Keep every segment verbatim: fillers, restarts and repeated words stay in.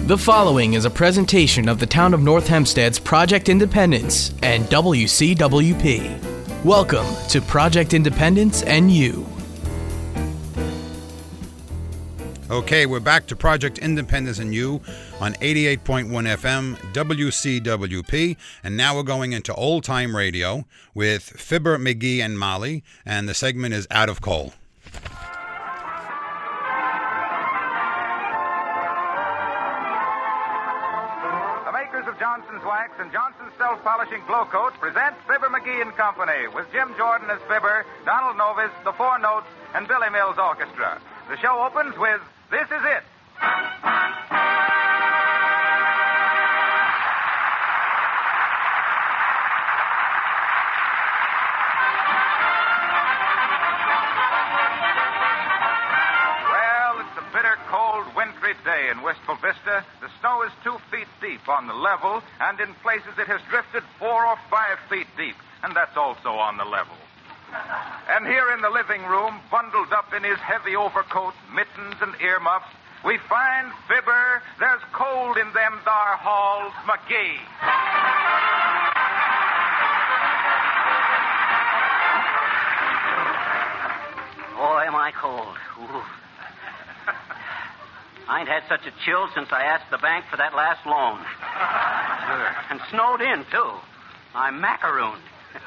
The following is a presentation of the Town of North Hempstead's Project Independence and W C W P. Welcome to Project Independence and You. Okay, we're back to Project Independence and You on eighty-eight point one F M, W C W P, and now we're going into old time radio with Fibber, McGee, and Molly, and the segment is Out of Coal. The makers of Johnson's Wax and Johnson's Self-Polishing Glow Coat present Fibber, McGee and Company with Jim Jordan as Fibber, Donald Novis, the Four Notes, and Billy Mills Orchestra. The show opens with This Is It. Well, it's a bitter, cold, wintry day in Wistful Vista. The snow is two feet deep on the level, and in places it has drifted four or five feet deep, and that's also on the level. And here in the living room, bundled up in his heavy overcoat, mittens, and earmuffs, we find Fibber. There's cold in them thar halls, McGee. Boy, am I cold. Ooh. I ain't had such a chill since I asked the bank for that last loan. Sure. And snowed in, too. I'm macarooned.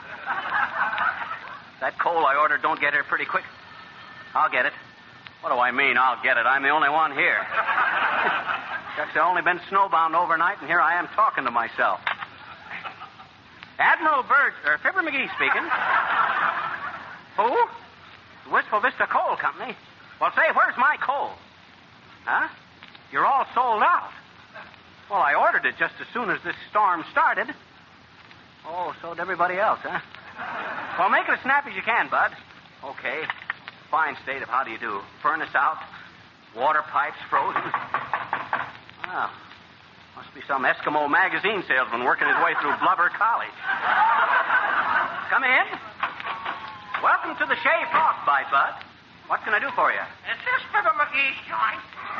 That coal I ordered don't get here pretty quick. I'll get it. What do I mean, I'll get it? I'm the only one here. Guess I've only been snowbound overnight, and here I am talking to myself. Admiral Bird, or Fibber McGee speaking. Who? The Wistful Vista Coal Company. Well, say, where's my coal? Huh? You're all sold out. Well, I ordered it just as soon as this storm started. Oh, so did everybody else, huh? Well, make it as snappy as you can, Bud. Okay. Fine state of how do you do. Furnace out. Water pipes frozen. Wow. Must be some Eskimo magazine salesman working his way through Blubber College. Come in. Welcome to the Shea Frostbite, Bud. What can I do for you? Is this Fibber McGee's joint?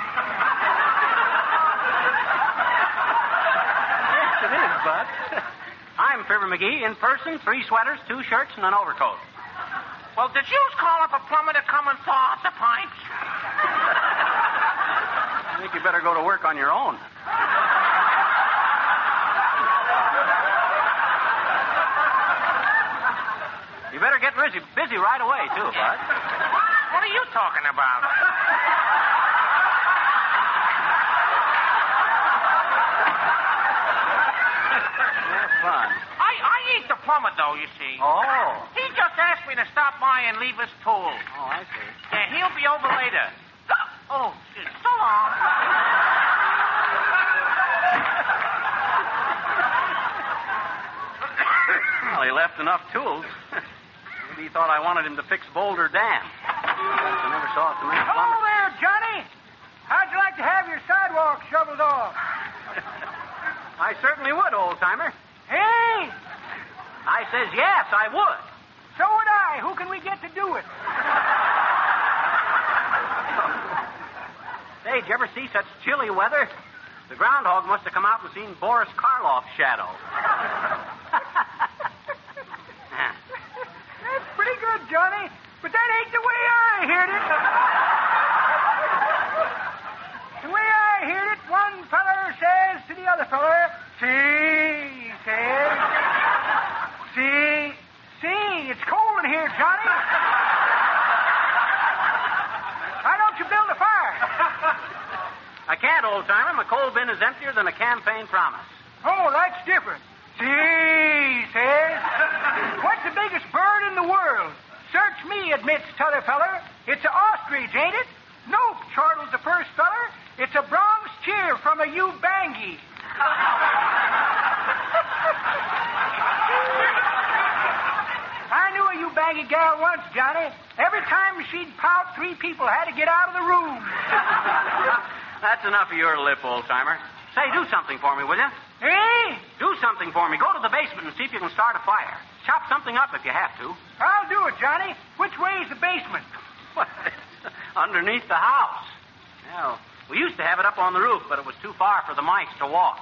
Yes, it is, Bud. I'm Fibber McGee, in person, three sweaters, two shirts, and an overcoat. Well, did you call up a plumber to come and thaw out the pipes? I think you better go to work on your own. You better get busy, busy right away, too, Bud. What are you talking about? That's fun. I, I ain't the plumber, though, you see. Oh. He just asked me to stop by and leave his tool. Oh, I see. Yeah, he'll be over later. Oh, so long. Well, he left enough tools. Maybe he thought I wanted him to fix Boulder Dam. I never saw it to make Hello plumber. there, Johnny. How'd you like to have your sidewalk shoveled off? I certainly would, old-timer. Hey, I says yes, I would. so would I. Who can we get to do it? Hey, did you ever see such chilly weather? The groundhog must have come out and seen Boris Karloff's shadow. That's pretty good, Johnny. But that ain't the way I heard it. The way I heard it, one feller says to the other feller, see, he says, see, see, it's cold in here, Johnny. Why don't you build a fire? I can't, old-timer. My coal bin is emptier than a campaign promise. Oh, that's different. See, he says, what's the biggest bird in the world? Search me, admits t'other feller. It's a ostrich, ain't it? Nope, chortles the first feller. It's a bronze cheer from a Ubangi. I knew a Ubangi gal once, Johnny. Every time she'd pout, three people had to get out of the room. That's enough of your lip, old-timer. Say, do something for me, will you? Eh? Do something for me. Go to the basement and see if you can start a fire. Chop something up if you have to. I'll do it, Johnny. Which way is the basement? What? Underneath the house. Well, We used to have it up on the roof, but it was too far for the mice to walk.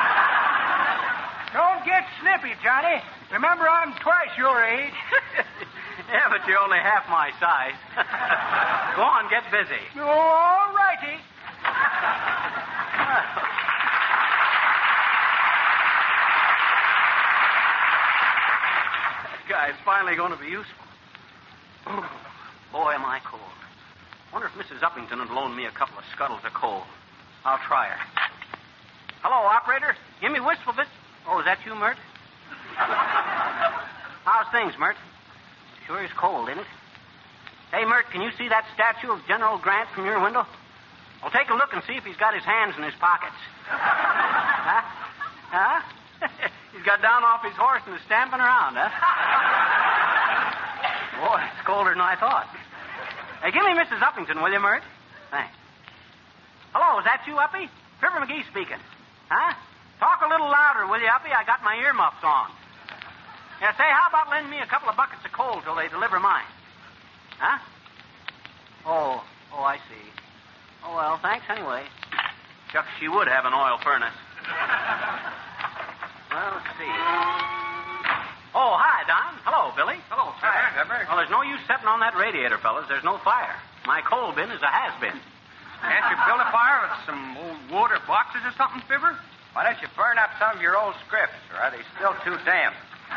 Don't get snippy, Johnny. Remember, I'm twice your age. Yeah, but you're only half my size. Go on, get busy. Oh, all righty. That guy's finally going to be useful. Oh, boy, am I cold. Wonder if Missus Uppington would loan me a couple of scuttles of coal. I'll try her. Hello, operator. Give me Wistful Vista. Oh, is that you, Mert? How's things, Mert? Sure is cold, ain't it? Hey, Mert, can you see that statue of General Grant from your window? Well, take a look and see if he's got his hands in his pockets. Huh? Huh? He's got down off his horse and is stamping around, huh? Boy, it's colder than I thought. Hey, give me Missus Uppington, will you, Mert? Thanks. Hello, is that you, Uppy? Fibber McGee speaking. Huh? Talk a little louder, will you, Uppy? I got my earmuffs on. Yeah, say, how about lending me a couple of buckets of coal till they deliver mine? Huh? Oh, oh, I see. Oh, well, thanks anyway. Shucks, she would have an oil furnace. Well, let's see. Oh, hi, Don. Hello, Billy. Hello, Fibber. Fibber. Well, there's no use stepping on that radiator, fellas. There's no fire. My coal bin is a has-been. Can't you build a fire with some old wood or boxes or something, Fibber? Why don't you burn up some of your old scripts, or are they still too damp?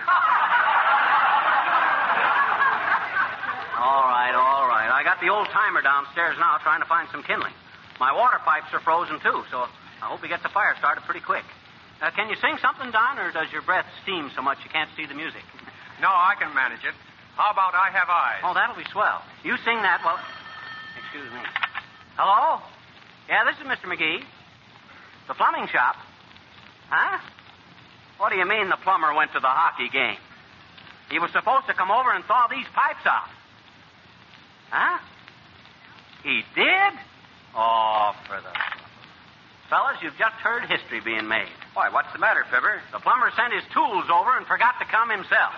All right, all right. I got the old-timer downstairs now trying to find some kindling. My water pipes are frozen, too, so I hope he gets the fire started pretty quick. Uh, can you sing something, Don, or does your breath steam so much you can't see the music? No, I can manage it. How about I Have Eyes? Oh, that'll be swell. You sing that while... Excuse me. Hello? Yeah, this is Mister McGee. The plumbing shop. Huh? What do you mean the plumber went to the hockey game? He was supposed to come over and thaw these pipes out. Huh? He did? Oh, for the... Fellas, you've just heard history being made. Why, what's the matter, Fibber? The plumber sent his tools over and forgot to come himself.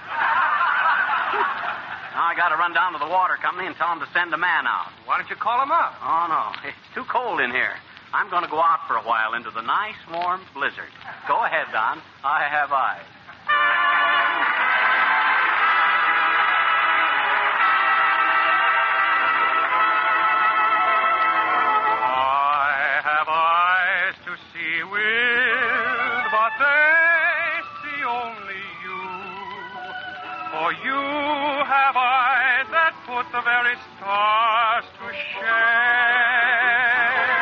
Now I got to run down to the water company and tell them to send a man out. Why don't you call him up? Oh, no. It's too cold in here. I'm going to go out for a while into the nice, warm blizzard. Go ahead, Don. I have eyes. I have eyes to see with, but they see only you. For you have eyes that put the very stars to shame.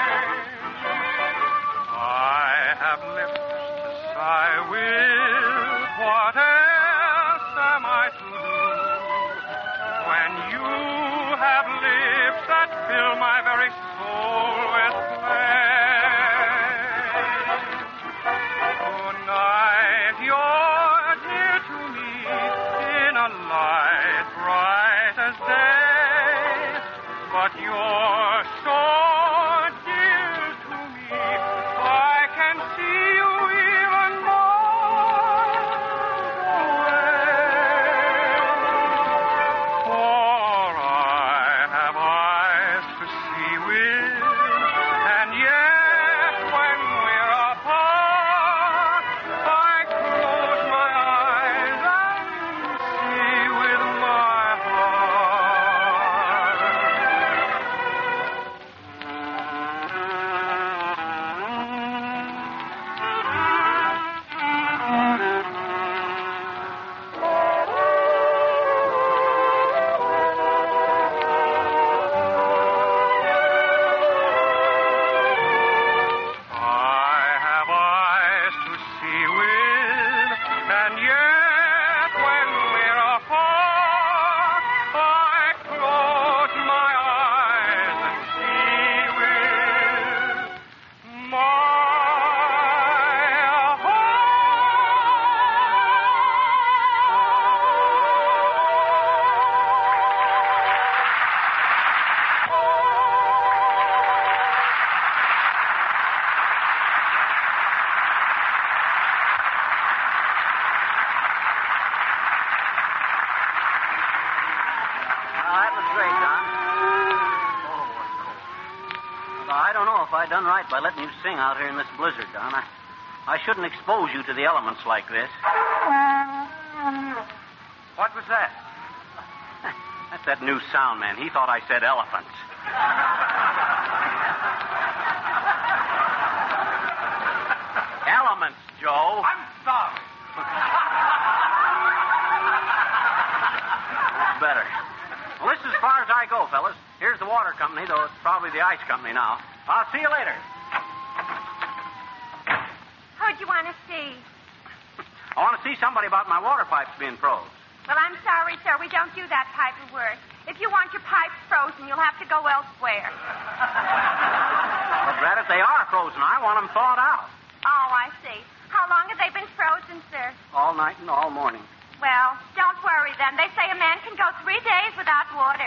I have lips to sigh with. What else am I to do when you have lips that fill my very soul with flame? Tonight you're dear to me in a light bright as day, but you're so dear to me I can see you even miles away. For I have eyes to see with, by letting you sing out here in this blizzard, Don. I, I shouldn't expose you to the elements like this. What was that? That's that new sound man. He thought I said elephants. Elements, Joe. I'm sorry. That's better. Well, this is as far as I go, fellas. Here's the water company, though it's probably the ice company now. I'll see you later. Who'd you want to see? I want to see somebody about my water pipes being froze. Well, I'm sorry, sir. We don't do that type of work. If you want your pipes frozen, you'll have to go elsewhere. But, Brad, if they are frozen, I want them thawed out. Oh, I see. How long have they been frozen, sir? All night and all morning. Well, don't worry then. They say a man can go three days without water.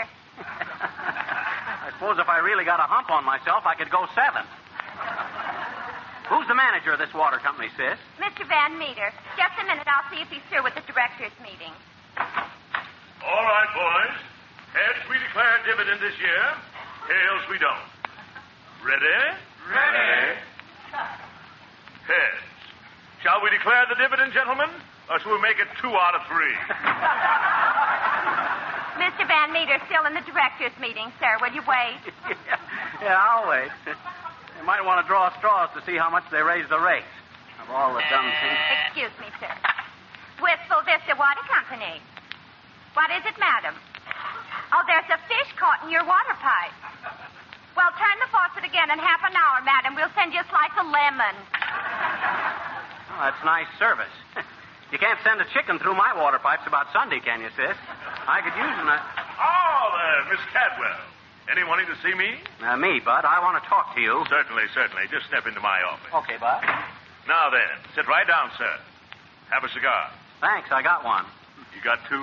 I suppose if I really got a hump on myself, I could go seven. Who's the manager of this water company, sis? Mister Van Meter. Just a minute. I'll see if he's through with the directors' meeting. All right, boys. Heads, we declare dividend this year. Tails, we don't. Ready? Ready. Heads. Shall we declare the dividend, gentlemen? Or shall we make it two out of three? Mister Van Meter's still in the directors' meeting, sir. Will you wait? yeah, yeah, I'll wait. You might want to draw straws to see how much they raise the rates of all the dumb things. Excuse me, sir. Wistful Vista Water Company. What is it, madam? Oh, there's a fish caught in your water pipe. Well, turn the faucet again in half an hour, madam. We'll send you a slice of lemon. Oh, that's nice service. You can't send a chicken through my water pipes about Sunday, can you, sis? I could use a... Oh, there, Miss Cadwell. Any wanting to see me? Uh, me, Bud. I want to talk to you. Certainly, certainly. Just step into my office. Okay, Bud. Now then, sit right down, sir. Have a cigar. Thanks, I got one. You got two?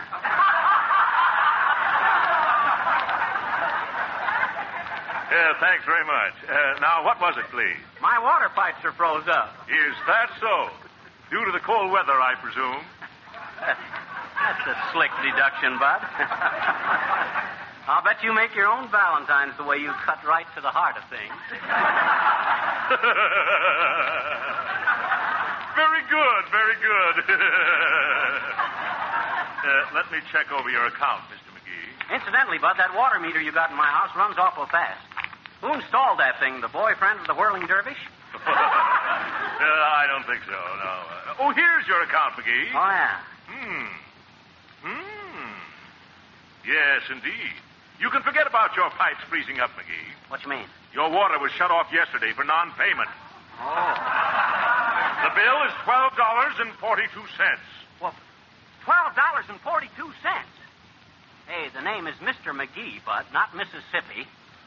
Yeah, thanks very much. Uh, now, what was it, please? My water pipes are froze up. Is that so? Due to the cold weather, I presume. That's a slick deduction, Bud. I'll bet you make your own Valentines the way you cut right to the heart of things. Very good, very good. uh, let me check over your account, Mister McGee. Incidentally, Bud, that water meter you got in my house runs awful fast. Who installed that thing? The boyfriend of the whirling dervish? uh, I don't think so, no. Uh, oh, here's your account, McGee. Oh, yeah. Hmm. Hmm. Yes, indeed. You can forget about your pipes freezing up, McGee. What you mean? Your water was shut off yesterday for non-payment. Oh. The bill is twelve dollars and forty-two cents. Well, twelve dollars and forty-two cents? Hey, the name is Mister McGee, Bud, not Mississippi.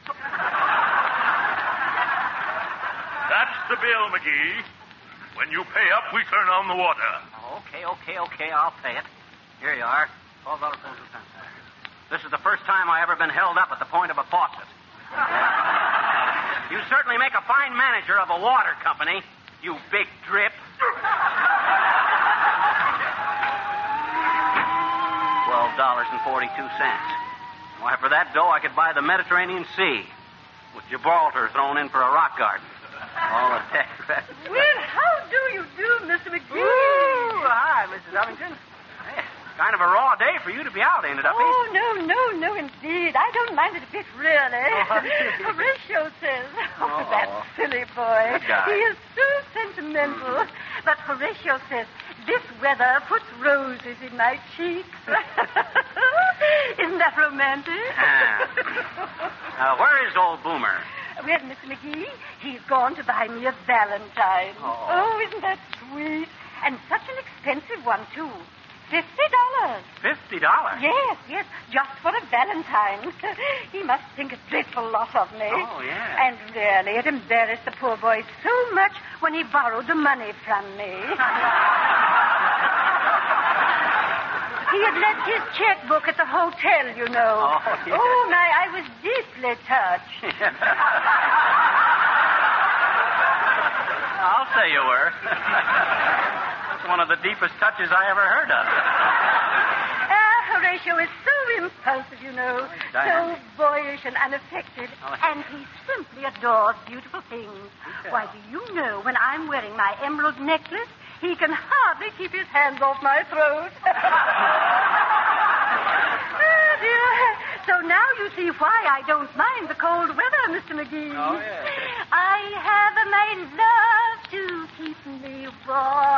That's the bill, McGee. When you pay up, we turn on the water. Oh, okay, okay, okay. I'll pay it. Here you are. twelve dollars and forty-two cents. This is the first time I ever been held up at the point of a faucet. You certainly make a fine manager of a water company, you big drip. twelve dollars and forty-two cents. Why, for that dough, I could buy the Mediterranean Sea with Gibraltar thrown in for a rock garden. All the tax credits. Well, how do you do, Mister McGee? Ooh, hi, Missus Ovington. Hey, kind of a raw day for you to be out, ain't it, Uppy? Oh, no, no, no, indeed. I don't mind it a bit, really. Oh, Horatio says, oh, Oh. that silly boy. Good guy. He is so sentimental. But Horatio says, this weather puts roses in my cheeks. Isn't that romantic? Ah. Uh, where is old Boomer? Well, Mister McGee, he's gone to buy me a Valentine. Oh. Oh, isn't that sweet? And such an expensive one, too. Fifty dollars. Fifty dollars? Yes, yes, just for a Valentine. He must think a dreadful lot of me. Oh, yeah. And really, it embarrassed the poor boy so much when he borrowed the money from me. He had left his checkbook at the hotel, you know. Oh, yes. Oh, my, I was deeply touched. I'll say you were. That's one of the deepest touches I ever heard of. Ah, Horatio is so impulsive, you know. Diane. So boyish and unaffected. Oh. And he simply adores beautiful things. Why, do you know, when I'm wearing my emerald necklace, he can hardly keep his hands off my throat. Oh, dear. So now you see why I don't mind the cold weather, Mister McGee. Oh, yes. I have my love to keep me warm.